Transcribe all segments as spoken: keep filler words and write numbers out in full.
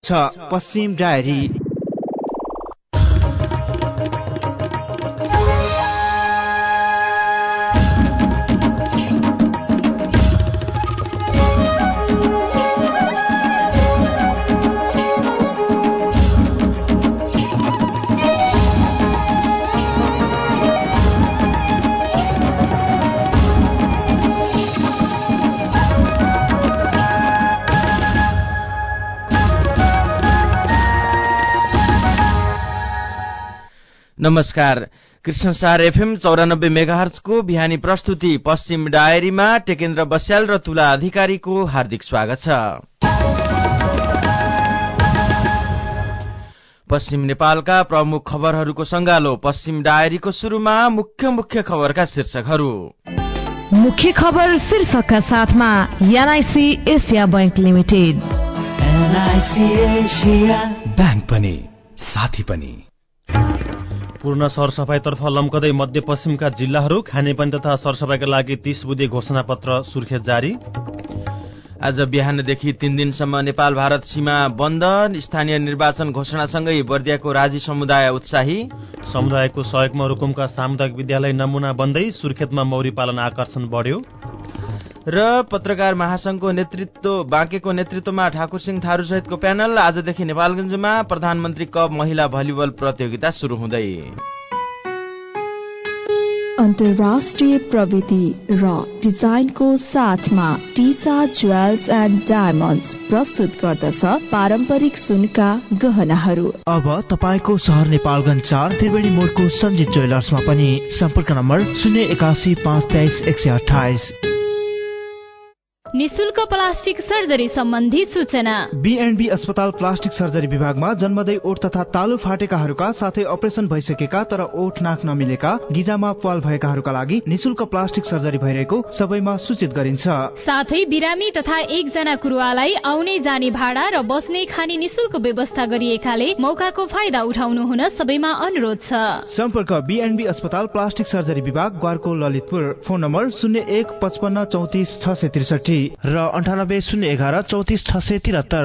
छ पश्चिम डायरी। नमस्कार। कृष्णसार एफएम चौरानब्बे मेगाहर्जको बिहानी प्रस्तुति पश्चिम डायरीमा टेकेन्द्र बस्याल र तुला अधिकारीको हार्दिक स्वागत छ। पश्चिम नेपालका प्रमुख खबरहरूको संगालो। पश्चिम डायरीको शुरूमा मुख्य मुख्य खबरका शीर्षकहरू। मुख्य खबर शीर्षकका साथमा NIC Asia bank limited. NIC Asia bank पनि साथी पनि। पूर्ण सरसफाईतर्फ लम्कदै मध्यपश्चिमका जिल्लाहरू। खानेपानी तथा सरसफाईका लागि तीस बुँदे घोषणापत्र सुर्खेत जारी। आज बिहानदेखि तीन दिनसम्म नेपाल भारत सीमा बन्द। स्थानीय निर्वाचन घोषणासँगै बर्दियाको राजी समुदाय उत्साही। समुदायको सहयोगमा रुकुमका सामुदायिक विद्यालय नमूना बन्दै। सुर्खेतमा मौरी पालन आकर्षण बढ्यो। र पत्रकार महासंघको नेतृत्व बाँकेको नेतृत्वमा ठाकुर सिंह थारू सहितको प्यानल। आजदेखि नेपालगञ्जमा प्रधानमन्त्री कप महिला भलिबल प्रतियोगिता शुरू हुँदै। अन्तर्राष्ट्रिय प्रविधि र डिजाइनको साथमा टिसा ज्वेल्स एन्ड डायमन्ड्स प्रस्तुत गर्दछ पारम्परिक सुनका गहनाहरू। अब तपाईको सहर नेपालगञ्ज चार त्रिवेणी मोडको सञ्जित ज्वेलर्समा पनि। सम्पर्क नम्बर शून्य एकासी पाँच तेइस एक सय अठाइस। निशुल्क प्लास्टिक सर्जरी सम्बन्धी सूचना। बीएनबी अस्पताल प्लास्टिक सर्जरी विभागमा जन्मदै ओठ तथा तालु फाटेकाहरूका साथै अपरेसन भइसकेका तर ओठ नाक नमिलेका, गिजामा प्वाल भएकाहरूका लागि निशुल्क प्लास्टिक सर्जरी भइरहेको सबैमा सूचित गरिन्छ। साथै बिरामी तथा एकजना कुरुवालाई आउने जाने भाडा र बस्ने खाने निशुल्क व्यवस्था गरिएकाले मौकाको फाइदा उठाउनु हुन सबैमा अनुरोध छ। सम्पर्क बीएनबी अस्पताल प्लास्टिक सर्जरी विभाग, ग्वारको ललितपुर। फोन नम्बर शून्य एक पचपन्न चौतिस छ सय त्रिसठी र अन्ठानब्बे शून्य एघार चौतिस छ सय त्रिहत्तर।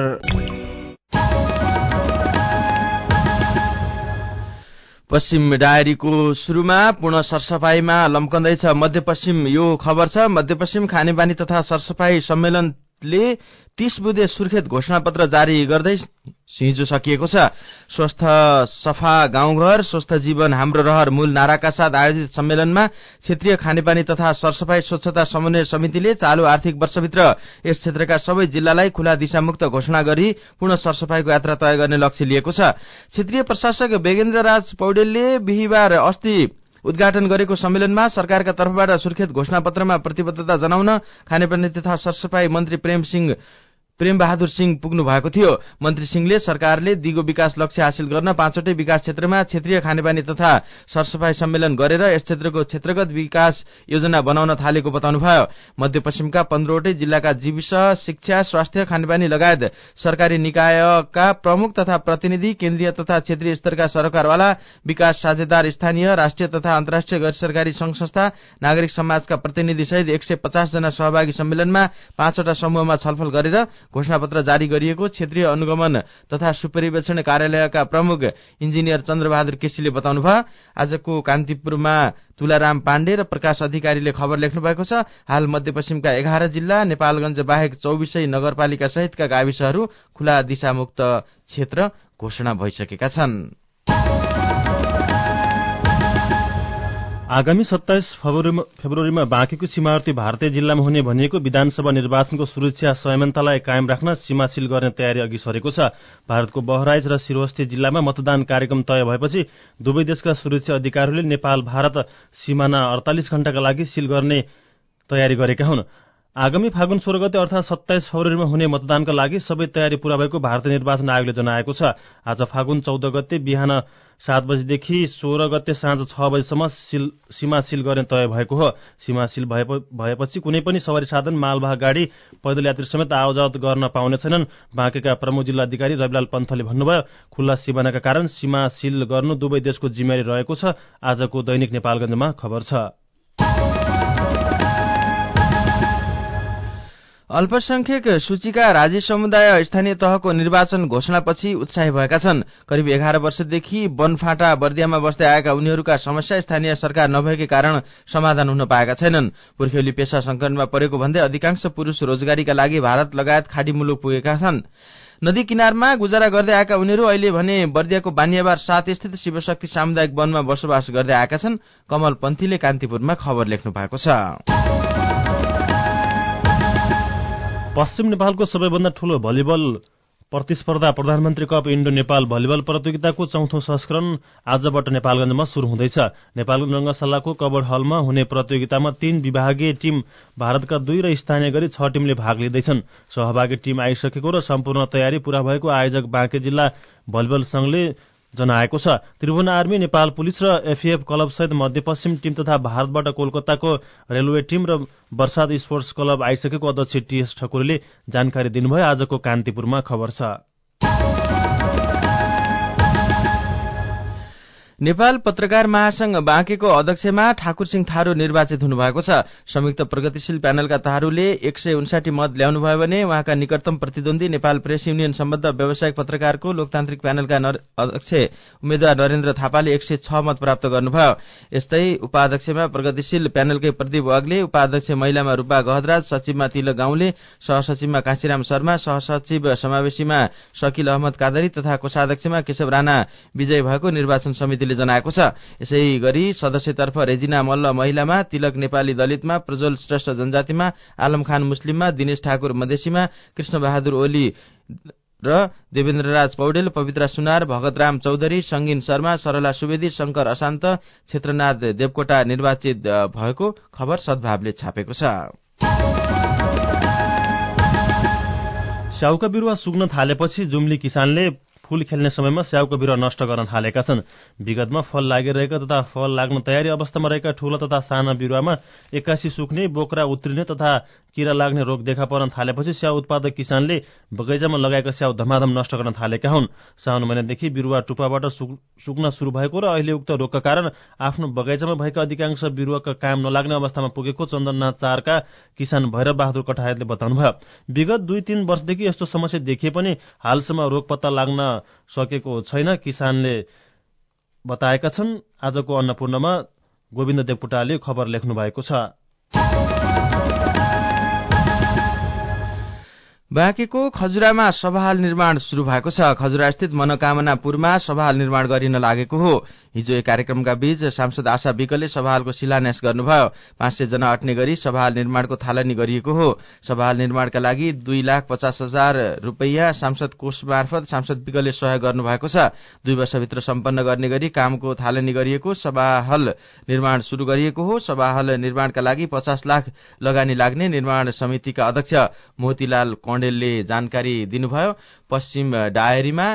पश्चिम डायरीको शुरूमा पूर्ण सरसफाईमा लम्कँदैछ मध्यपश्चिम। यो खबर छ। मध्यपश्चिम खानेपानी तथा सरसफाई सम्मेलनले तीस बुँदे सुर्खेत घोषणापत्र जारी गर्दै हिजो सकिएको छ। स्वस्थ सफा गाउँघर स्वस्थ जीवन हाम्रो रहर मूल नाराका साथ आयोजित सम्मेलनमा क्षेत्रीय खानेपानी तथा सरसफाई स्वच्छता समन्वय समितिले चालू आर्थिक वर्षभित्र यस क्षेत्रका सबै जिल्लालाई खुला दिशामुक्त घोषणा गरी पूर्ण सरसफाईको यात्रा तय गर्ने लक्ष्य लिएको छ। क्षेत्रीय प्रशासक बेगेन्द्र राज पौडेलले बिहिबार अस्ति उद्घाटन गरेको सम्मेलनमा सरकारका तर्फबाट सुर्खेत घोषणापत्रमा प्रतिबद्धता जनाउन खानेपानी तथा सरसफाई मन्त्री प्रेम सिंह प्रेम बहादुर सिंह पुग्नु भएको थियो। मन्त्री सिंहले सरकारले दिगो विकास लक्ष्य हासिल गर्न पाँचवटै विकास क्षेत्रमा क्षेत्रीय खानेपानी तथा सरसफाई सम्मेलन गरेर यस क्षेत्रको क्षेत्रगत विकास योजना बनाउन थालेको बताउनुभयो। मध्यपश्चिमका पन्ध्रवटै जिल्लाका जीविस, शिक्षा, स्वास्थ्य, खानेपानी लगायत सरकारी निकायका प्रमुख तथा प्रतिनिधि, केन्द्रीय तथा क्षेत्रीय स्तरका सरकारवाला, विकास साझेदार, स्थानीय, राष्ट्रिय तथा अन्तर्राष्ट्रिय गैर सरकारी संघ संस्था, नागरिक समाजका प्रतिनिधि सहित एक सय पचास जना सहभागी सम्मेलनमा पाँचवटा समूहमा छलफल गरेर घोषणापत्र जारी गरिएको क्षेत्रीय अनुगमन तथा सुपरिवेक्षण कार्यालयका प्रमुख इन्जिनियर चन्द्रबहादुर केसीले बताउनुभयो। आजको कान्तिपुरमा तुलाराम पाण्डे र प्रकाश अधिकारीले खबर लेख्नु भएको छ। हाल मध्यपश्चिमका एघार जिल्ला नेपालगञ्ज बाहेक चौबिसै नगरपालिका सहितका गाविसहरू खुला दिशामुक्त क्षेत्र घोषणा भइसकेका छन्। आगामी सत्ताइस फेब्रुअरीमा बाँकेको सीमावर्ती भारतीय जिल्लामा हुने भनिएको विधानसभा निर्वाचनको सुरक्षा संयमतालाई कायम राख्न सीमा सील गर्ने तयारी अघि सरेको छ। भारतको बहराइच र सिरोस्ती जिल्लामा मतदान कार्यक्रम तय भएपछि दुवै देशका सुरक्षा अधिकारीहरूले नेपाल भारत सीमाना अडतालिस घण्टाका लागि सील गर्ने तयारी गरेका हुन्। आगामी फागुन सोह्र गते अर्थात सत्ताइस फरवरीमा हुने मतदानका लागि सबै तयारी पूरा भएको भारतीय निर्वाचन आयोगले जनाएको छ। आज फागुन चौध गते बिहान सात बजेदेखि सोह्र गते साँझ छ बजेसम्म सीमा सील गर्ने तय भएको हो। सीमा सील भएपछि कुनै पनि सवारी साधन, मालवाहक गाडी, पैदल यात्री समेत आवजावत गर्न पाउने छैनन्। बाँकेका प्रमुख जिल्ला अधिकारी रविलाल पन्थले भन्नुभयो, खुल्ला सीमानाका कारण सीमा सील गर्नु दुवै देशको जिम्मेवारी रहेको छ। आजको दैनिक नेपालगञ्जमा खबर छ। अल्पसंख्यक सूचीका राज्य समुदाय स्थानीय तहको निर्वाचन घोषणापछि उत्साही भएका छन्। करिब एघार वर्षदेखि बनफाटा बर्दियामा बस्दै आएका उनीहरूका समस्या स्थानीय सरकार नभएकै कारण समाधान हुन पाएका छैनन्। पुर्ख्यौली पेशा संकटमा परेको भन्दै अधिकांश पुरूष रोजगारीका लागि भारत लगायत खाडी मुलुक पुगेका छन्। नदी किनारमा गुजारा गर्दै आएका उनीहरू अहिले भने बर्दियाको बानियाबार सात स्थित शिवशक्ति सामुदायिक वनमा बसोबास गर्दै आएका छन्। कमल पन्थीले कान्तिपुरमा खबर लेख्नु भएको छ। पश्चिम नेपालको सबैभन्दा ठूलो भलिबल प्रतिस्पर्धा प्रधानमन्त्री कप इन्डो नेपाल भलिबल प्रतियोगिताको चौथो संस्करण आजबाट नेपालगञ्जमा शुरू हुँदैछ। नेपालगञ्ज रंगशालाको कबड हलमा हुने प्रतियोगितामा तीन विभागीय टीम भारतका दुई र स्थानीय गरी छ टीमले भाग लिँदैछन्। सहभागी टीम आइसकेको र सम्पूर्ण तयारी पूरा भएको आयोजक बाँके जिल्ला भलिबल संघले जनाएको छ। त्रिभुवन आर्मी, नेपाल पुलिस र एफएएफ क्लबसहित मध्यपश्चिम टीम तथा भारतबाट कोलकाताको रेलवे टीम र वर्षाद स्पोर्ट्स क्लब आइसकेको अध्यक्ष टीएस ठकुरीले जानकारी दिनुभयो। आजको कान्तिपुरमा खबर छ। नेपाल पत्रकार महासंघ बाँकेको अध्यक्षमा ठाकुर सिंह थारू निर्वाचित हुनुभएको छ। संयुक्त प्रगतिशील प्यानलका थारूले एक सय उन्साठी मत ल्याउनुभयो भने उहाँका निकटतम प्रतिद्वन्दी नेपाल प्रेस युनियन सम्बद्ध व्यावसायिक पत्रकारको लोकतान्त्रिक प्यानलका अध्यक्ष उम्मेद्वार नरेन्द्र थापाले एक सय छ मत प्राप्त गर्नुभयो। यस्तै उपाध्यक्षमा प्रगतिशील प्यानलकै प्रदीप वाग्ले, उपाध्यक्ष महिलामा रूपा गहदराज, सचिवमा तिलक गाउँले, सहसचिवमा काशीराम शर्मा, सहसचिव समावेशीमा शकील अहमद कादरी तथा कोषाध्यक्षमा केशव राणा विजय भएको निर्वाचन समिति जनाएको छ। यसै गरी सदस्यतर्फ रेजिना मल्ल महिलामा, तिलक नेपाली दलितमा, प्रज्वल श्रेष्ठ जनजातिमा, आलम खान मुस्लिममा, दिनेश ठाकुर मधेसीमा, कृष्ण बहादुर ओली र देवेन्द्रराज पौडेल, पवित्रा सुनार, भगतराम चौधरी, संगीन शर्मा, सरला सुवेदी, शंकर अशान्त, क्षेत्रनाथ देवकोटा निर्वाचित भएको खबर सद्भावले छापेको छ। स्याउका बिरुवा सुक्न थालेपछि जुम्ली किसानले फूल खेल्ने समयमा स्याउको बिरुवा नष्ट गर्न थालेका छन्। विगतमा फल लागिरहेका तथा फल लाग्न तयारी अवस्थामा रहेका ठूला तथा साना बिरुवामा एक्कासी सुक्ने, बोक्रा उत्रिने तथा किरा लाग्ने रोग देखा पर्न थालेपछि स्याउ उत्पादक किसानले बगैँचामा लगाएका स्याउ धमाधम नष्ट गर्न थालेका हुन्। साउन महिनादेखि बिरुवा टुप्पाबाट सुक्न शुरू भएको र अहिले उक्त रोगका कारण आफ्नो बगैँचामा भएका अधिकांश बिरुवाका काम नलाग्ने अवस्थामा पुगेको चन्दननाथ चारका किसान भैरव बहादुर कठायतले बताउनुभयो। विगत दुई तीन वर्षदेखि यस्तो समस्या देखिए पनि हालसम्म रोग पत्ता लाग्न सकेको छैन, किसानले बताएका छन्। आजको अन्नपूर्णमा गोविन्द देवकोटाले खबर लेख्नु भएको छ। बाँकेको खजुरामा सभाहाल निर्माण शुरू भएको छ। खजुरा स्थित मनोकामनापुरमा सभाहाल निर्माण गरिन लागेको हो। हिजो एक कार्यक्रमका बीच सांसद आशा विकले सभाहालको शिलान्यास गर्नुभयो। पाँच सय जना अट्ने गरी सभाहाल निर्माणको थालनी गरिएको हो। सभाहाल निर्माणका लागि दुई लाख पचास हजार रुपैयाँ सांसद कोष मार्फत सांसद विकले सहयोग गर्नुभएको छ। दुई वर्षभित्र सम्पन्न गर्ने गरी कामको थालनी गरिएको सभाहाल निर्माण शुरू गरिएको हो। सभाहाल निर्माणका लागि पचास लाख लगानी लाग्ने निर्माण समितिका अध्यक्ष मोतीलाल कण्डेलले जानकारी दिनुभयो। पश्चिम डायरीमा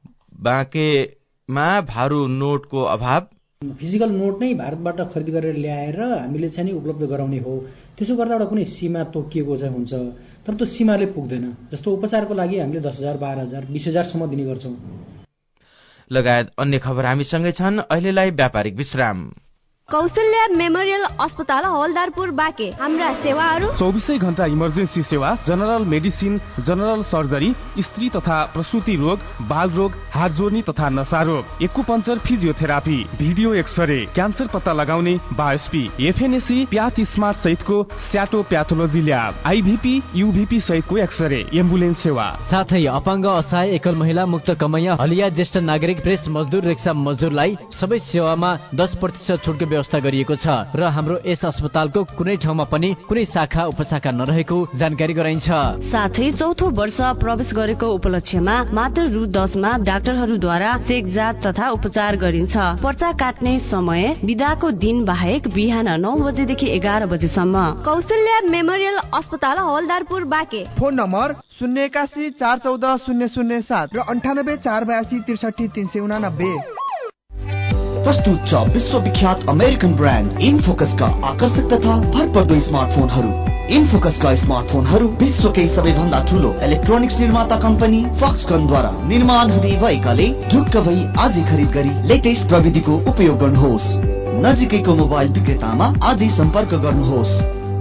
बाँकेमा भारू नोटको अभाव, फिजिकल नोट नै भारतबाट खरिद गरेर ल्याएर हामीले चाहिँ उपलब्ध गराउने हो। त्यसो गर्दा एउटा कुनै सीमा तोकिएको चाहिँ हुन्छ, तर त्यो सीमाले पुग्दैन। जस्तो उपचारको लागि हामीले दस हजार बाह्र हजार बिस हजारसम्म दिने गर्छौँ लगायत अन्य खबर हामीसँगै छन्। अहिलेलाई व्यापारिक विश्राम। कौशल्या मेमोरियल अस्पताल हवलदारपुर बाँके। हाम्रा सेवाहरू चौबिसै घण्टा इमर्जेन्सी सेवा, जनरल मेडिसिन, जनरल सर्जरी, स्त्री तथा प्रसूति रोग, बाल रोग, हात जोड्ने तथा नशा रोग, acupuncture, physiotherapy, video x-ray, cancer पत्ता लगाउने, बायोस्पी, एफएनएसी, प्याथ स्मार्ट सहितको स्याटो प्याथोलोजी ल्याब, आइभीपी, युभीपी सहितको एक्सरे, एम्बुलेन्स सेवा, साथै अपाङ्ग, असहाय, एकल महिला, मुक्त कमैया, हलिया, ज्येष्ठ नागरिक, प्रेस मजदुर, रिक्सा मजदुरलाई सबै सेवामा दस प्रतिशत छुटको व्यवस्था गरिएको छ र हाम्रो यस अस्पतालको कुनै ठाउँमा पनि कुनै शाखा उपशाखा नरहेको जानकारी गराइन्छ। साथै चौथो वर्ष प्रवेश गरेको उपलक्ष्यमा मात्र रु दसमा डाक्टरहरूद्वारा चेक जाँच तथा उपचार गरिन्छ। पर्चा काट्ने समय बिदाको दिन बाहेक बिहान नौ बजेदेखि एघार बजेसम्म। कौशल्या मेमोरियल अस्पताल हवलदारपुर बाँके। फोन नम्बर शून्य एकासी चार चौध शून्य शून्य सात र अन्ठानब्बे चार बयासी त्रिसठी तीन सय उनानब्बे। प्रस्तुत छ विश्वविख्यात अमेरिकन ब्रान्ड इनफोकसका आकर्षक तथा भरपर्दो स्मार्टफोनहरू। इनफोकसका स्मार्टफोनहरू विश्वकै सबैभन्दा ठूलो इलेक्ट्रोनिक्स निर्माता कम्पनी फक्सकनद्वारा निर्माण हुने भएकाले ढुक्क भई आजै खरिद गरी लेटेस्ट प्रविधिको उपयोग गर्नुहोस्। नजिकैको मोबाइल विक्रेतामा आजै सम्पर्क गर्नुहोस्।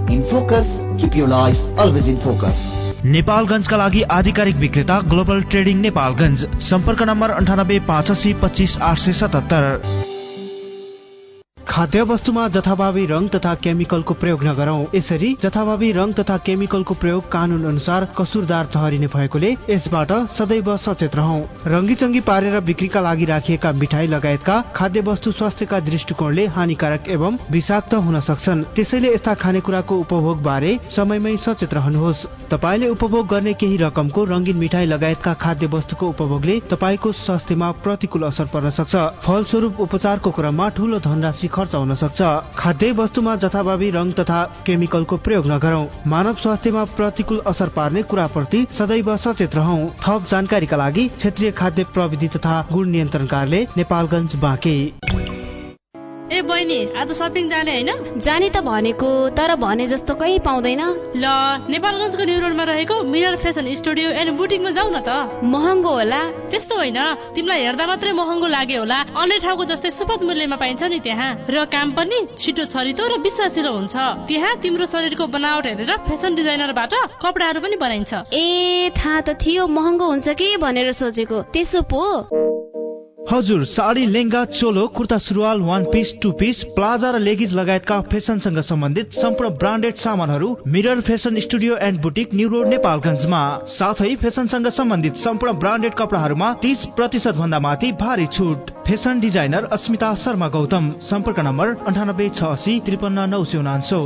In focus, keep your life always in focus. नेपालगञ्जका लागि आधिकारिक विक्रेता ग्लोबल ट्रेडिङ नेपालगञ्ज। सम्पर्क नम्बर अन्ठानब्बे पाँच असी पच्चिस आठ सय सतहत्तर। खाद्य वस्तुमा जथाभावी रङ तथा केमिकलको प्रयोग नगरौं। यसरी जथाभावी रङ तथा केमिकलको प्रयोग कानून अनुसार कसुरदार ठहरिने भएकोले यसबाट सदैव सचेत रहौं। रङ्गीचङ्गी पारेर बिक्रीका लागि राखिएका मिठाई लगायतका खाद्य वस्तु स्वास्थ्यका दृष्टिकोणले हानिकारक एवं विषाक्त हुन सक्छन्। त्यसैले यस्ता खानेकुराको उपभोग बारे समयमै सचेत रहनुहोस्। तपाईले उपभोग गर्ने केही रकमको रंगीन मिठाई लगायतका खाद्य वस्तुको उपभोगले तपाईको स्वास्थ्यमा प्रतिकूल असर पर्न सक्छ। फलस्वरूप उपचारको क्रममा ठूलो धनराशि खर्च हुन सक्छ। खाद्य वस्तुमा जथाभावी रङ तथा केमिकलको प्रयोग नगरौं। मानव स्वास्थ्यमा प्रतिकूल असर पार्ने कुराप्रति सदैव सचेत रहौं। थप जानकारीका लागि क्षेत्रीय खाद्य प्रविधि तथा गुण नियन्त्रण कार्यालय नेपालगञ्ज बाँके। ए बहिनी, आज शपिङ जाने हैन? जाने त भनेको, तर भने जस्तो कहीँ पाउँदैन। ल, नेपालगञ्जको न्यू रोडमा रहेको मिरर फेसन स्टुडियो एन्ड बुटिकमा जाऊ न त। महँगो होला? त्यस्तो होइन, तिमीलाई हेर्दा मात्रै महँगो लाग्यो होला। अन्य ठाउँको जस्तै सुपथ मूल्यमा पाइन्छ नि त्यहाँ। र काम पनि छिटो छरितो र विश्वासिलो हुन्छ। त्यहाँ तिम्रो शरीरको बनावट हेरेर फेसन डिजाइनरबाट कपडाहरू पनि बनाइन्छ। ए, थाहा त थियो महँगो हुन्छ कि भनेर सोचेको। त्यसो पो? हजुर, साडी, लेंगा, चोलो, कुर्ता सुरुवाल, one piece, two piece, palazzo र लेगिज लगायतका फेसनसँग सम्बन्धित सम्पूर्ण ब्रान्डेड सामानहरू mirror fashion studio and boutique new road नेपालगञ्जमा। साथै फेसनसँग सम्बन्धित सम्पूर्ण ब्रान्डेड कपडाहरूमा तीस प्रतिशत भन्दा माथि भारी छुट। Fashion designer Asmita Sharma Gautam. सम्पर्क नम्बर अन्ठानब्बे छ असी त्रिपन्न नौ सय उनान्सौ।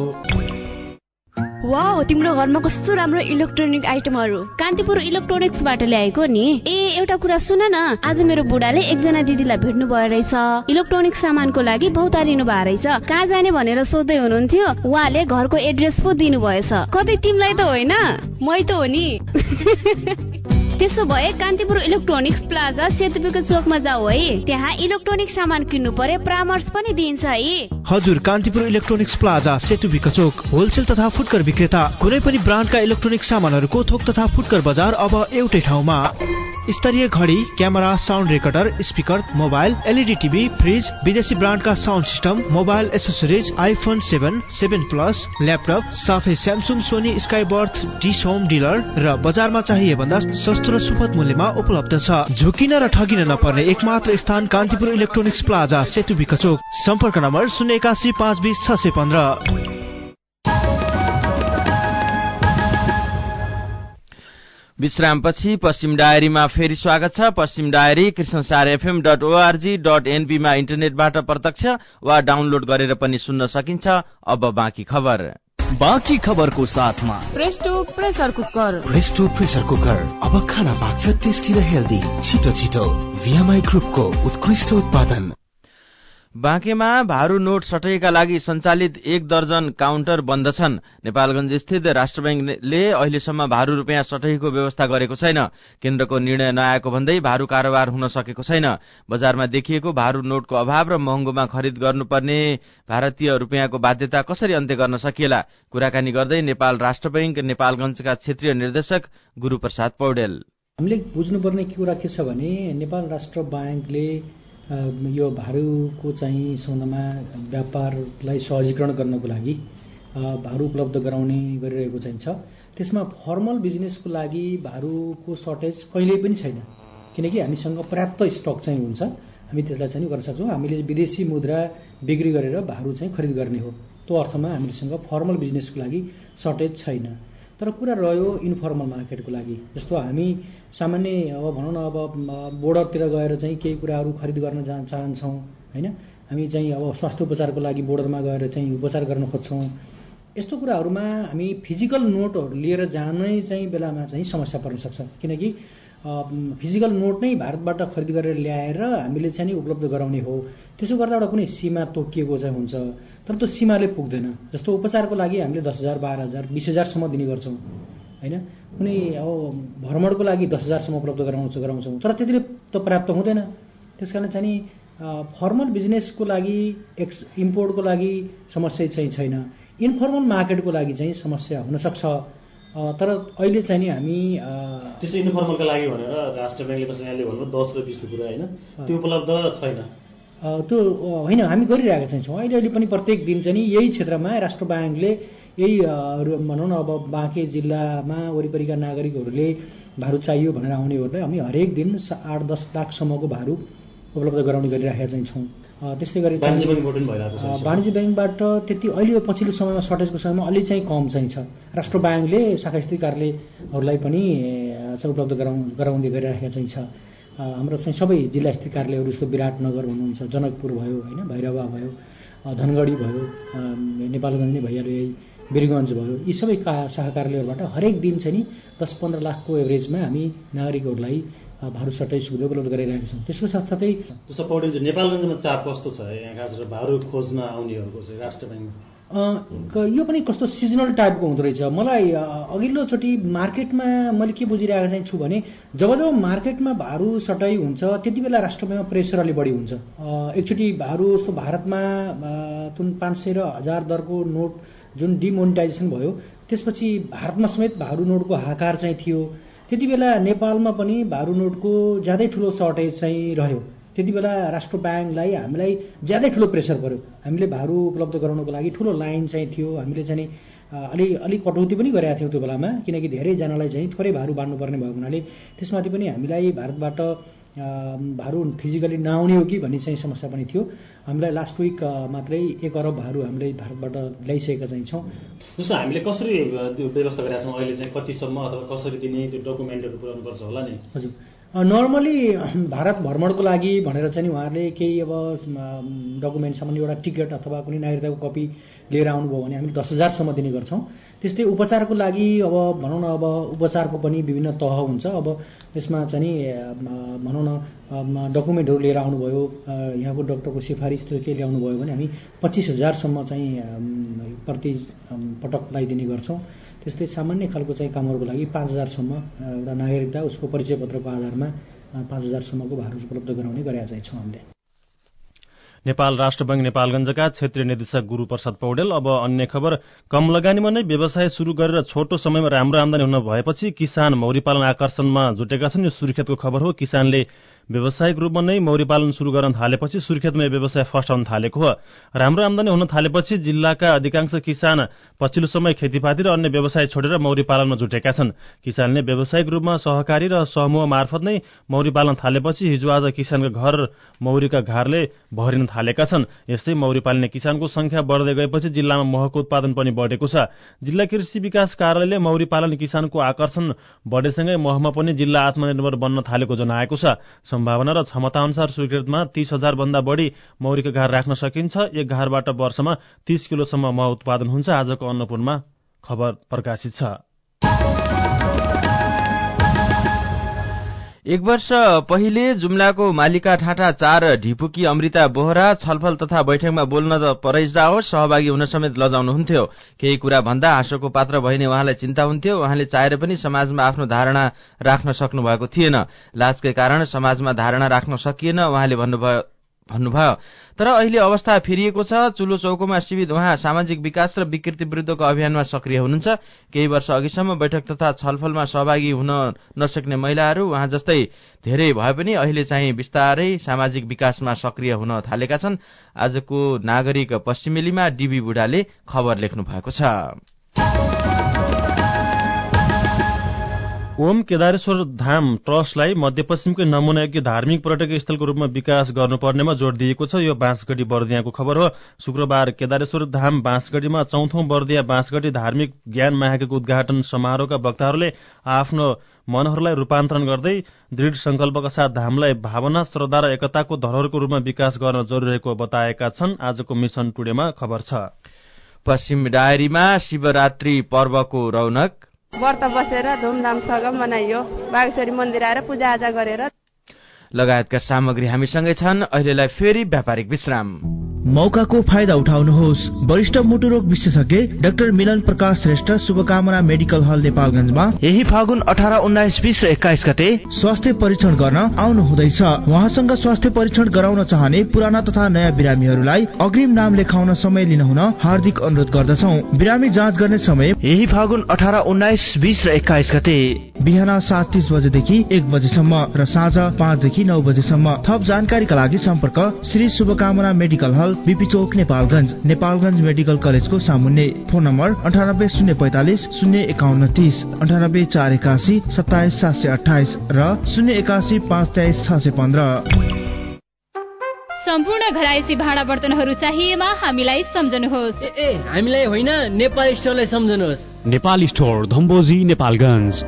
वाउ, तिम्रो घरमा कस्तो राम्रो इलेक्ट्रोनिक आइटमहरू। कान्तिपुर इलेक्ट्रोनिक्सबाट ल्याएको नि। ए, एउटा कुरा सुन न, आज मेरो बुढाले एकजना दिदीलाई भेट्नु भयो रहेछ। इलेक्ट्रोनिक सामानको लागि भौतारिनु भयो रहेछ। कहाँ जाने भनेर सोध्दै हुनुहुन्थ्यो। उहाँले घरको एड्रेस पो दिनु भएछ। कतै तिमीलाई त होइन? मै त हो नि। त्यसो भए कान्तिपुर इलेक्ट्रोनिक्स प्लाजा सेतुपीको चोकमा जाऊ है। त्यहाँ इलेक्ट्रोनिक सामान किन्नु परे परामर्श पनि दिन्छ है। हजुर, कान्तिपुर इलेक्ट्रोनिक्स प्लाजा सेतुपीको चोक होलसेल तथा फुटकर विक्रेता। कुनै पनि ब्रान्डका इलेक्ट्रोनिक सामानहरूको थोक तथा फुटकर बजार अब एउटै ठाउँमा। स्तरीय घडी, camera, sound recorder, speaker, mobile, LED TV, fridge, विदेशी ब्रान्डका sound system, mobile accessories, iPhone seven, seven plus, laptop, साथै Samsung, Sony, Skyworth, dish home dealer र बजारमा चाहिए भन्दा सस्तो र सुपथ मूल्यमा उपलब्ध छ। झुकिन र ठगिन नपर्ने एकमात्र स्थान कान्तिपुर इलेक्ट्रोनिक्स प्लाजा सेतुपीको चोक। सम्पर्क नम्बर शून्य एकासी पाँच बिस छ सय पन्ध्र। विश्रामपछि पश्चिम डायरीमा फेरि स्वागत छ। पश्चिम diary Krishnasar FM dot org dot एनपीमा इन्टरनेटबाट प्रत्यक्ष वा डाउनलोड गरेर पनि सुन्न सकिन्छ। अब बाँकी खबर। बाँकी खबरको साथमा Presto pressure cooker. Presto pressure cooker, अब खाना पाक्छ टेस्टी र हेल्दी। छिटो छिटो भिएमआई ग्रुपको उत्कृष्ट उत्पादन। बाँकेमा भारू नोट सटैका लागि सञ्चालित एक दर्जन काउन्टर बन्द छन्। नेपालगञ्ज स्थित राष्ट्र बैंकले अहिलेसम्म भारू रुपियाँ सटैको व्यवस्था गरेको छैन। केन्द्रको निर्णय नआएको भन्दै भारू कारोबार हुन सकेको छैन। बजारमा देखिएको भारू नोटको अभाव र महँगोमा खरिद गर्नुपर्ने भारतीय रुपियाँको बाध्यता कसरी अन्त्य गर्न सकिएला, कुराकानी गर्दै नेपाल राष्ट्र बैंक नेपालगञ्जका क्षेत्रीय निर्देशक गुरूप्रसाद पौडेल। हामीले बुझ्नुपर्ने कुरा के छ भने नेपाल राष्ट्र बैंकले यो भारूको चाहिँ सम्बन्धमा व्यापारलाई सहजीकरण गर्नको लागि भारू उपलब्ध गराउने गरिरहेको चाहिँ छ। त्यसमा फर्मल बिजनेसको लागि भारूको सर्टेज कहिल्यै पनि छैन, किनकि हामीसँग पर्याप्त स्टक चाहिँ हुन्छ। हामी त्यसलाई चाहिँ गर्न सक्छौँ। हामीले विदेशी मुद्रा बिक्री गरेर भारू चाहिँ खरिद गर्ने हो, त्यो अर्थमा हामीसँग फर्मल बिजनेसको लागि सर्टेज छैन। तर कुरा रह्यो इन्फर्मल मार्केटको लागि, जस्तो हामी सामान्य अब भनौँ न अब बोर्डरतिर गएर चाहिँ केही कुराहरू खरिद गर्न जा चाहन्छौँ होइन। हामी चाहिँ अब स्वास्थ्य उपचारको लागि बोर्डरमा गएर चाहिँ उपचार गर्न खोज्छौँ। यस्तो कुराहरूमा हामी फिजिकल नोटहरू लिएर जानै चाहिँ बेलामा चाहिँ समस्या पर्न सक्छ, किनकि फिजिकल नोट नै भारतबाट खरिद गरेर ल्याएर हामीले चाहिँ नि उपलब्ध गराउने हो। त्यसो गर्दा एउटा कुनै सीमा तोकिएको चाहिँ हुन्छ, तर त्यो सीमाले पुग्दैन। जस्तो उपचारको लागि हामीले दस हजार बाह्र हजार बिस हजारसम्म दिने गर्छौँ होइन। कुनै अब भ्रमणको लागि दस हजारसम्म उपलब्ध गराउँछ गराउँछौँ तर त्यतिले त पर्याप्त हुँदैन। त्यस कारण चाहिँ नि फर्मल बिजनेसको लागि एक्स इम्पोर्टको लागि समस्या चाहिँ छैन, इन्फर्मल मार्केटको लागि चाहिँ समस्या हुनसक्छ। तर अहिले चाहिँ नि हामी त्यस्तो इन्फर्मलका लागि भनेर राष्ट्र ब्याङ्कले त यहाँले भन्नु दस र बिसको कुरा होइन, त्यो उपलब्ध छैन। त्यो होइन, हामी गरिरहेका चाहिँ छौँ। अहिले अहिले पनि प्रत्येक दिन चाहिँ नि यही क्षेत्रमा राष्ट्र ब्याङ्कले यही भनौँ न अब बाँके जिल्लामा वरिपरिका नागरिकहरूले भारू चाहियो भनेर आउनेहरूलाई हामी हरेक दिन आठ दस लाखसम्मको भारू उपलब्ध गराउने गरिराखेका चाहिँ छौँ। त्यसै गरी वाणिज्य ब्याङ्कबाट त्यति अहिले पछिल्लो समयमा सर्टेजको समयमा अलि चाहिँ कम चाहिँ छ। राष्ट्र ब्याङ्कले शाखा स्थित कार्यालयहरूलाई पनि उपलब्ध गराउ गराउँदै गरिराखेका चाहिँ छ। हाम्रो चाहिँ सबै जिल्ला स्थित कार्यालयहरू जस्तो विराटनगर भन्नुहुन्छ, जनकपुर भयो होइन, भैरवा भयो, धनगढी भयो, नेपालगञ्ज नै भइहाल्यो, यही वीरगञ्ज भयो, यी सबै का शाखा कार्यालयहरूबाट हरेक दिन चाहिँ नि दस पन्ध्र लाखको एभरेजमा हामी नागरिकहरूलाई भारू सर्टेज सुविधा उपलब्ध गराइरहेका छौँ। त्यसको साथसाथै जस्तो पौडेलजी नेपालगञ्जमा चाप कस्तो छ यहाँ खास गरेर भारू खोज्न आउनेहरूको चाहिँ राष्ट्र ब्याङ्कमा? यो पनि कस्तो सिजनल टाइपको हुँदो रहेछ। मलाई अघिल्लोचोटि मार्केटमा मैले के बुझिरहेको चाहिँ छु भने जब जब मार्केटमा भारू सटाइ हुन्छ त्यति बेला राष्ट्र ब्याङ्कमा प्रेसर अलि बढी हुन्छ। एकचोटि भारू जस्तो भारतमा जुन पाँच सय र हजार दरको नोट जुन डिमोनिटाइजेसन भयो त्यसपछि भारतमा समेत भारू नोटको हाहाकार चाहिँ थियो। त्यति बेला नेपालमा पनि भारू नोटको ज्यादै ठुलो सर्टेज चाहिँ रह्यो। त्यति बेला राष्ट्र ब्याङ्कलाई हामीलाई ज्यादै ठुलो प्रेसर पर्यो। हामीले भारू उपलब्ध गराउनको लागि ठुलो लाइन चाहिँ थियो। हामीले चाहिँ अलि अलिक कटौती पनि गरेका थियौँ त्यो बेलामा, किनकि धेरैजनालाई चाहिँ थोरै भारू बाँड्नुपर्ने भएको हुनाले त्यसमाथि पनि हामीलाई भारतबाट भारू फिजिकली नआउने हो कि भन्ने चाहिँ समस्या पनि थियो। हामीलाई लास्ट विक मात्रै एक अरब भारू हामीले भारतबाट ल्याइसकेका चाहिँ छौँ। जस्तो हामीले कसरी त्यो व्यवस्था गरेका छौँ अहिले चाहिँ कतिसम्म अथवा कसरी दिने त्यो डकुमेन्टहरू पुऱ्याउनुपर्छ होला नि? हजुर, नर्मली भारत भ्रमणको लागि भनेर चाहिँ उहाँहरूले केही अब डकुमेन्ट सामान्य एउटा टिकट अथवा कुनै नागरिकताको कपी लिएर आउनुभयो भने हामी दस हजारसम्म दिने गर्छौँ। त्यस्तै उपचारको लागि अब भनौँ न अब उपचारको पनि विभिन्न तह हुन्छ। अब त्यसमा चाहिँ भनौँ न डकुमेन्टहरू लिएर आउनुभयो, यहाँको डक्टरको सिफारिस त्यो के ल्याउनु भयो भने हामी पच्चिस हजारसम्म चाहिँ प्रति पटकलाई दिने गर्छौँ। त्यस्तै सामान्य खालको चाहिँ कामहरूको लागि पाँच हजारसम्म एउटा नागरिकता उसको परिचय पत्रको आधारमा पाँच हजारसम्मको भारू उपलब्ध गराउने गरेका चाहिँ छौँ हामीले। नेपाल राष्ट्र बैंक नेपालगञ्जका क्षेत्रीय निर्देशक गुरूप्रसाद पौडेल। अब अन्य खबर, कम लगानीमा नै व्यवसाय सुरु गरेर छोटो समयमा राम्रो आमदानी हुन भएपछि किसान मौरी पालन आकर्षणमा जुटेका छन्। यो सुर्खेतको खबर हो। किसानले व्यावसायिक रूपमा नै मौरी पालन सुरु गर्न थालेपछि सुर्खेतमा व्यवसाय फस्टाउन थालेको हो। राम्रो आमदानी हुन थालेपछि जिल्लाका अधिकांश किसान पछिल्लो समय खेतीपाती र अन्य व्यवसाय छोडेर मौरी पालनमा जुटेका छन्। किसानले व्यावसायिक रूपमा सहकारी र समूह मार्फत नै मौरी पालन थालेपछि हिजो आज किसानका घर मौरीका घारले भरिन थालेका छन्। यस्तै मौरी पाल्ने किसानको संख्या बढ्दै गएपछि जिल्लामा महको उत्पादन पनि बढेको छ। जिल्ला कृषि विकास कार्यालयले मौरी पालन किसानको आकर्षण बढेसँगै महमा पनि जिल्ला आत्मनिर्भर बन्न थालेको जनाएको छ। सम्भावना र क्षमता अनुसार सुर्खेतमा तीस हजार भन्दा बढी मौरीका घार राख्न सकिन्छ। एक घारबाट वर्षमा तीस किलोसम्म मह उत्पादन हुन्छ। आजको अन्नपूर्णमा खबर प्रकाशित छ। एक वर्ष पहिले जुम्लाको मालिका ठाटा चार ढिपुकी अमृता बोहरा छलफल तथा बैठकमा बोल्न त परै जाओस् सहभागी हुन समेत लजाउनुहुन्थ्यो। केही कुरा भन्दा हाँसोको पात्र भइने उहाँलाई चिन्ता हुन्थ्यो। उहाँले चाहेर पनि समाजमा आफ्नो धारणा राख्न सक्नु भएको थिएन। लाजकै कारण समाजमा धारणा राख्न सकिएन उहाँले भन्नुभयो भन्नुभयो तर अहिले अवस्था फेरिएको छ। चुलो चौकोमा शिविर उहाँ सामाजिक विकास र विकृति विरुद्धको अभियानमा सक्रिय हुनुहुन्छ। केही वर्ष अघिसम्म बैठक तथा छलफलमा सहभागी हुन नसक्ने महिलाहरू उहाँ जस्तै धेरै भए पनि अहिले चाहिँ बिस्तारै सामाजिक विकासमा सक्रिय हुन थालेका छन्। आजको नागरिक पश्चिमेलीमा डीबी बुढाले खबर लेख्नु भएको छ। ओम केदारेश्वर धाम ट्रस्टलाई मध्यपश्चिमकै नमुनायोग्य धार्मिक पर्यटकीय स्थलको रूपमा विकास गर्नुपर्नेमा जोड़ दिएको छ। यो बाँसगढी बर्दियाको खबर हो। शुक्रबार केदारेश्वर धाम बाँसगढीमा चौथौं बर्दिया बाँसगढी धार्मिक ज्ञान महायज्ञको उद्घाटन समारोहका वक्ताहरूले आफ्नो मनहरूलाई रूपान्तरण गर्दै दृढ संकल्पका साथ धामलाई भावना, श्रद्धा र एकताको धरोहरको रूपमा विकास गर्न जरुरी रहेको बताएका छन्। आजको मिशन टुडेमा खबर छ। पश्चिम डायरीमा शिवरात्रि पर्वको रौनक व्रत बसेर धुमधामसँग मनाइयो। बागेश्वरी मन्दिर आएर पूजाआजा गरेर लगायतका सामग्री हामीसँगै छन्। अहिलेलाई फेरि व्यापारिक विश्राम। मौकाको फाइदा उठाउनुहोस्। वरिष्ठ मुटुरोग विशेषज्ञ डाक्टर मिलन प्रकाश श्रेष्ठ शुभकामना मेडिकल हल नेपालगञ्जमा यही फागुन अठार उन्नाइस बीस र एक्काइस गते स्वास्थ्य परीक्षण गर्न आउनु हुँदैछ। उहाँसँग स्वास्थ्य परीक्षण गराउन चाहने पुराना तथा नयाँ बिरामीहरूलाई अग्रिम नाम लेखाउन समय लिन हुन हार्दिक अनुरोध गर्दछौं। बिरामी जाँच गर्ने समय यही फागुन अठार उन्नाइस बीस र एक्काइस गते बिहान सात तीस बजेदेखि एक बजेसम्म र साँझ पाँचदेखि नौ बजेसम्म। थप जानकारीका लागि सम्पर्क Shri Shubhakamana medical hall hospital, BP Chowk, Nepalgunj. Nepalgunj medical कलेजको सामुन्ने। फोन नम्बर अन्ठानब्बे शून्य पैँतालिस शून्य एकाउन्न तीस, अन्ठानब्बे चार एकासी सत्ताइस सात सय अठाइस र शून्य एकासी पाँच तेइस छ सय पन्ध्र। सम्पूर्ण घरायसी भाँडा बर्तनहरू चाहिएमा हामीलाई सम्झनुहोस्। ए ए हामीलाई होइन, नेपाल स्टोरलाई सम्झनुहोस्। नेपाल स्टोर, धम्बोजी, नेपालगञ्ज।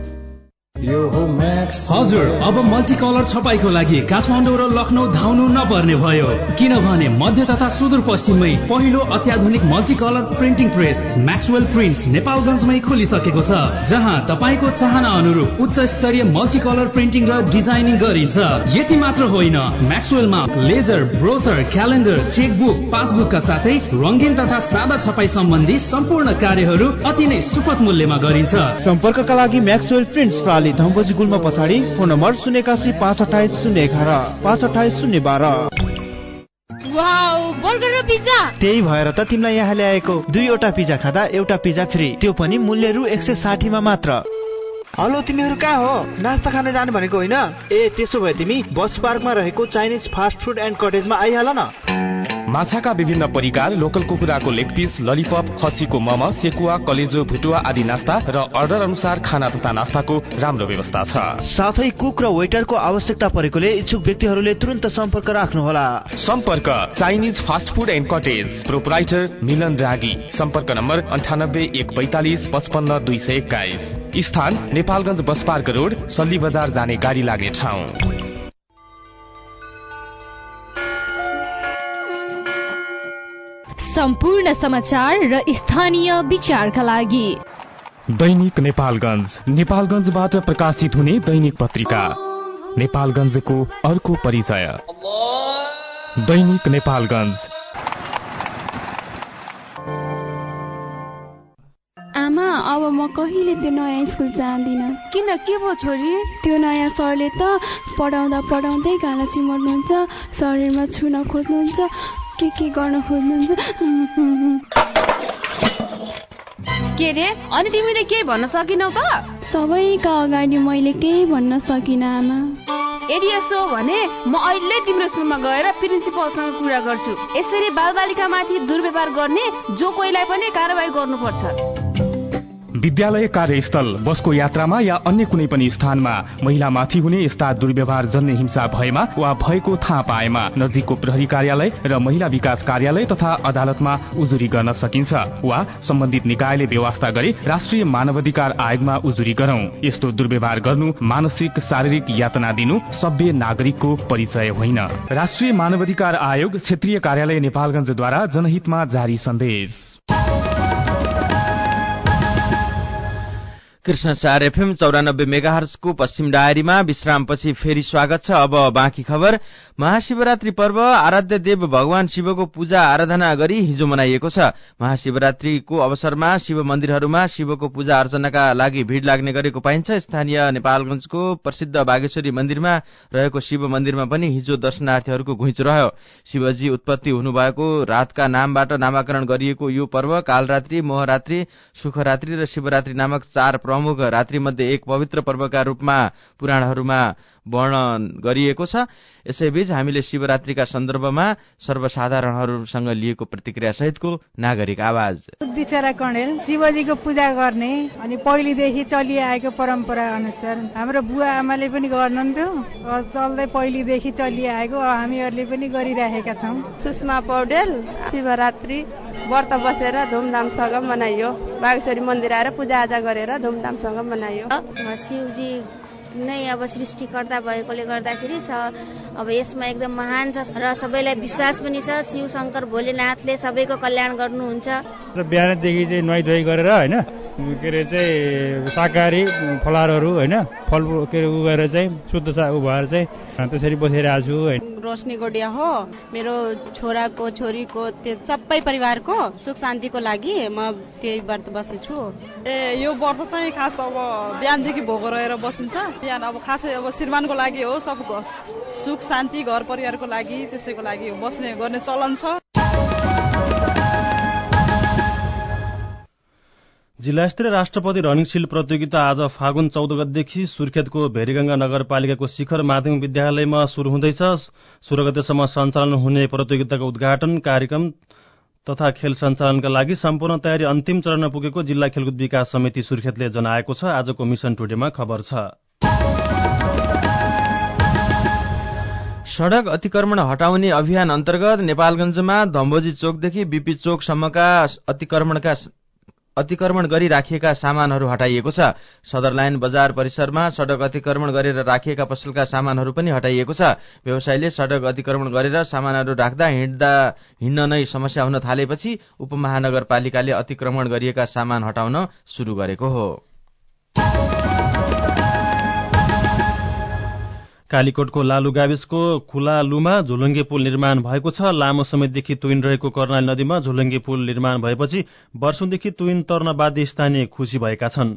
हजुर, अब मल्टी कलर छपाईको लागि काठमाडौँ र लखनऊ धाउनु नपर्ने भयो, किनभने मध्य तथा सुदूरपश्चिममै पहिलो अत्याधुनिक multi colour printing press Maxwell prints नेपालगञ्जमै खोलिसकेको छ, जहाँ तपाईँको चाहना अनुरूप उच्च स्तरीय मल्टी कलर प्रिन्टिङ र डिजाइनिङ गरिन्छ। यति मात्र होइन, म्याक्सवेलमा लेजर, ब्रोसर, क्यालेन्डर, चेकबुक, पासबुकका साथै रङ्गीन तथा सादा छपाई सम्बन्धी सम्पूर्ण कार्यहरू अति नै सुपथ मूल्यमा गरिन्छ। सम्पर्कका लागि म्याक्सवेल प्रिन्ट्स प्राली, धम्बोजी गुल्मा पछाडि। फोन नम्बर शून्य एकासी पाँच अठाइस शून्य एघार पाँच अठाइस शून्य बाह्र। वाउ, बर्गर र पिज्जा। त्यही भएर त तिमीलाई यहाँ ल्याएको। दुईवटा पिज्जा खाँदा एउटा पिज्जा फ्री, त्यो पनि मूल्य रु एक सय साठीमा मात्र। हेलो, तिमीहरू कहाँ हो? नास्ता खान जाने भनेको होइन? ए त्यसो भए तिमी बस पार्कमा रहेको चाइनिज फास्ट फुड एन्ड कटेजमा आइहाल न। माछाका विभिन्न परिकार, लोकल कुखुराको लेग पिस, ललिपप, खसीको मम, सेकुवा, कलेजो, भुटुवा आदि नास्ता र अर्डर अनुसार खाना तथा नास्ताको राम्रो व्यवस्था छ। साथै कुक र वेटरको आवश्यकता परेकोले इच्छुक व्यक्तिहरूले तुरन्त सम्पर्क राख्नुहोला। सम्पर्क Chinese fast food and cottage, proprietor Milan Ragi. सम्पर्क नम्बर अन्ठानब्बे एक पैँतालिस पचपन्न दुई सय एक्काइस। स्थान Nepalgunj bus park road, Salli Bazar जाने गाडी लाग्ने ठाउँ। सम्पूर्ण समाचार र स्थानीय विचारका लागि दैनिक नेपालगञ्ज, नेपालगञ्जबाट प्रकाशित हुने दैनिक पत्रिका नेपालगञ्जको अर्को परिचय। दैनिक नेपालगञ्ज। आमा, अब म कहिले त्यो नयाँ स्कुल जाँदिनँ। किन, के भयो छोरी? त्यो नयाँ सरले त पढाउँदा पढाउँदै गाला चिमर्नुहुन्छ, शरीरमा छुन खोज्नुहुन्छ, के के गर्न खोज्नुहुन्छ। के रे, अनि तिमीले केही भन्न सकिनौ त? सबैका अगाडि मैले केही भन्न सकिनँ आमा। यदि यसो हो भने म अहिले तिम्रो स्कुलमा गएर प्रिन्सिपलसँग कुरा गर्छु। यसरी बालबालिकामाथि दुर्व्यवहार गर्ने जो कोहीलाई पनि कारबाही गर्नुपर्छ। विद्यालय, कार्यस्थल, बसको यात्रामा या अन्य कुनै पनि स्थानमा महिलामाथि हुने यस्ता दुर्व्यवहार जन्य हिंसा भएमा वा भएको थाहा पाएमा नजिकको प्रहरी कार्यालय र महिला विकास कार्यालय तथा अदालतमा उजुरी गर्न सकिन्छ वा सम्बन्धित निकायले व्यवस्था गरे राष्ट्रिय मानवाधिकार आयोगमा उजुरी गरौं। यस्तो दुर्व्यवहार गर्नु, मानसिक शारीरिक यातना दिनु सभ्य नागरिकको परिचय होइन। राष्ट्रिय मानवाधिकार आयोग, क्षेत्रीय कार्यालय नेपालगञ्जद्वारा जनहितमा जारी सन्देश। कृष्णसार एफएम चौरानब्बे मेगाहर्जको पश्चिम डायरीमा विश्रामपछि फेरि स्वागत छ। अब बाँकी खबर। महाशिवरात्रि पर्व आराध्य देव भगवान शिवको पूजा आराधना गरी हिजो मनाइएको छ। महाशिवरात्रिको अवसरमा शिव मन्दिरहरूमा शिवको पूजा अर्चनाका लागि भीड़ लाग्ने गरेको पाइन्छ। स्थानीय नेपालगञ्जको प्रसिद्ध बागेश्वरी मन्दिरमा रहेको शिव मन्दिरमा पनि हिजो दर्शनार्थीहरूको घुइँचो रह्यो। शिवजी उत्पत्ति हुनुभएको रातका नामबाट नामाकरण गरिएको यो पर्व कालरात्रि, मोहरात्रि, सुखरात्रि र शिवरात्रि नामक चार प्रमुख रात्रिमध्ये एक पवित्र पर्वका रूपमा पुराणहरूमा वर्णन गरिएको छ। यसैबीच हामीले शिवरात्रिका सन्दर्भमा सर्वसाधारणहरूसँग लिएको प्रतिक्रिया सहितको नागरिक आवाज। बिचरा कणेल शिवजीको पूजा गर्ने अनि पहिलेदेखि चलिआएको परम्परा अनुसार हाम्रो बुवा आमाले पनि गर्नुहुन्थ्यो, चल्दै पहिलेदेखि चलिआएको हामीहरूले पनि गरिराखेका छौँ। सुषमा पौडेल। शिवरात्रि व्रत बसेर धुमधामसँग मनाइयो। बागेश्वरी मन्दिर आएर पूजाआजा गरेर धुमधामसँग मनाइयो। शिवजी नै अब सृष्टिकर्ता भएकोले गर्दाखेरि अब यसमा एकदम महान छ र सबैलाई विश्वास पनि छ शिव शंकर भोलेनाथले सबैको कल्याण गर्नुहुन्छ। र बिहानदेखि चाहिँ नुहाइ धुवाइ गरेर होइन के अरे चाहिँ शाकाहारी फलारहरू होइन फल के अरे उ गरेर चाहिँ शुद्ध उ भएर चाहिँ त्यसरी बसिरहेको छु। रोशनी गोडिया हो। मेरो छोराको छोरीको त्यो सबै परिवारको सुख शान्तिको लागि म त्यही व्रत बसेछु। ए यो व्रत चाहिँ खास अब बिहानदेखि भोको रहेर बसिन्छ। बिहान अब खासै अब श्रीमानको लागि हो, सबको सुख शान्ति घर परिवारको लागि त्यसैको लागि बस्ने गर्ने चलन छ। जिल्लास्तरीय राष्ट्रपति रनिङ सिल्ड प्रतियोगिता आज फागुन चौध गतेदेखि सुर्खेतको भेरीगंगा नगरपालिकाको शिखर माध्यमिक विद्यालयमा शुरू हुँदैछ। सोह्र गतेसम्म सञ्चालन हुने प्रतियोगिताको उद्घाटन कार्यक्रम तथा खेल सञ्चालनका लागि सम्पूर्ण तयारी अन्तिम चरणमा पुगेको जिल्ला खेलकुद विकास समिति सुर्खेतले जनाएको छ। आजको मिशन टुडेमा खबर छ। सड़क अतिक्रमण हटाउने अभियान अन्तर्गत नेपालगञ्जमा धम्बोजी चोकदेखि बीपी चोकसम्मका अतिक्रमणका अतिक्रमण गरी राखिएका सामानहरू हटाइएको छ। सदर लाइन बजार परिसरमा सड़क अतिक्रमण गरेर राखिएका पसलका सामानहरू पनि हटाइएको छ। व्यवसायीले सड़क अतिक्रमण गरेर सामानहरू राख्दा हिँड्दा हिँड्न नै समस्या हुन थालेपछि उपमहानगरपालिकाले अतिक्रमण गरिएका सामान हटाउन शुरू गरेको हो। कालीकोटको लालु गाविसको खुलालुमा झोलुङ्गे पुल निर्माण भएको छ। लामो समयदेखि तुइन रहेको कर्णाली नदीमा झोलुङ्गे पुल निर्माण भएपछि वर्षौंदेखि तुइन तर्न बाध्य स्थानीय खुशी भएका छन्।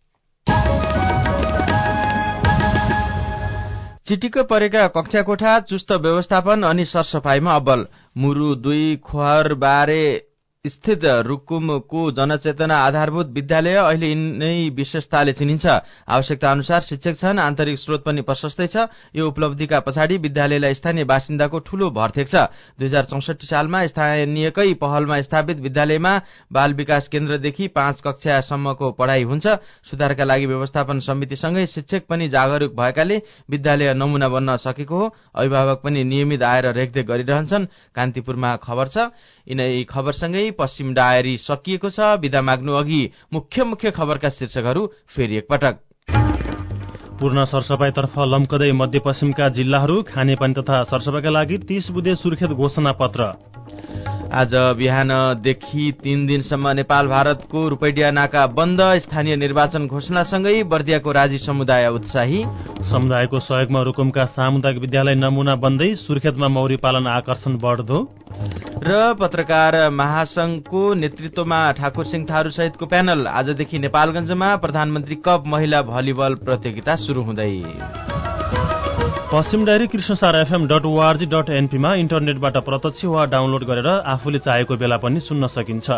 चिटिक्क परेका कक्षा कोठा, चुस्त व्यवस्थापन अनि सरसफाईमा अब्बल। मुरु दुई खोहरबारे स्थित रुकुमको जनचेतना आधारभूत विद्यालय अहिले यिनै विशेषताले चिनिन्छ। आवश्यकता अनुसार शिक्षक छन्, आन्तरिक स्रोत पनि प्रशस्तै छ। यो उपलब्धिका पछाडि विद्यालयलाई स्थानीय बासिन्दाको ठूलो भर्तेक छ। दुई हजार चौसठी सालमा स्थानीयकै पहलमा स्थापित विद्यालयमा बाल विकास केन्द्रदेखि पाँच कक्षासम्मको पढ़ाई हुन्छ। सुधारका लागि व्यवस्थापन समितिसँगै शिक्षक पनि जागरूक भएकाले विद्यालय नमूना बन्न सकेको हो। अभिभावक पनि नियमित आएर रेखदेख गरिरहन्छन्। कान्तिपुरमा खबर छ। यिनै खबरसँगै पश्चिम डायरी सकिएको छ। बिदा माग्नु अघि मुख्य मुख्य खबरका शीर्षकहरू फेरि एकपटक। पूर्ण सरसफाईतर्फ लम्कदै मध्यपश्चिमका जिल्लाहरू। खानेपानी तथा सरसफाईका लागि तीस बुधे सुर्खेत घोषणा पत्र। आज बिहानदेखि तीन दिनसम्म नेपाल भारतको रूपैडिया नाका बन्द। स्थानीय निर्वाचन घोषणासँगै बर्दियाको राजी समुदाय उत्साही। समुदायको सहयोगमा रुकुमका सामुदायिक विद्यालय नमूना बन्दै सुर्खेतमा मौरी पालन आकर्षण बढ्दो। र पत्रकार महासंघको नेतृत्वमा ठाकुर सिंह थारू सहितको प्यानल। आजदेखि नेपालगञ्जमा प्रधानमन्त्री कप महिला भलिबल प्रतियोगिता शुरू हुँदै। पश्चिम diary Krishnasar FM dot org dot एनपीमा इन्टरनेटबाट प्रत्यक्ष वा डाउनलोड गरेर आफूले चाहेको बेला पनि सुन्न सकिन्छ।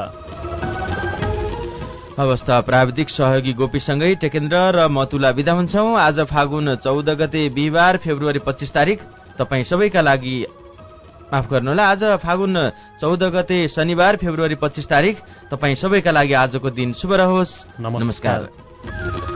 अवस्था प्राविधिक सहयोगी गोपीसँगै टेकेन्द्र र मतुला विदा हुन्छौं। आज फागुन चौध गते बिहिबार फेब्रुअरी पच्चीस तारिक तपाईँ सबैका लागि माफ गर्नुहोला आज फागुन चौध गते शनिबार फेब्रुअरी पच्चीस तारिक तपाईँ सबैका लागि आजको दिन शुभ रहोस्। नमस्कार, नमस्कार।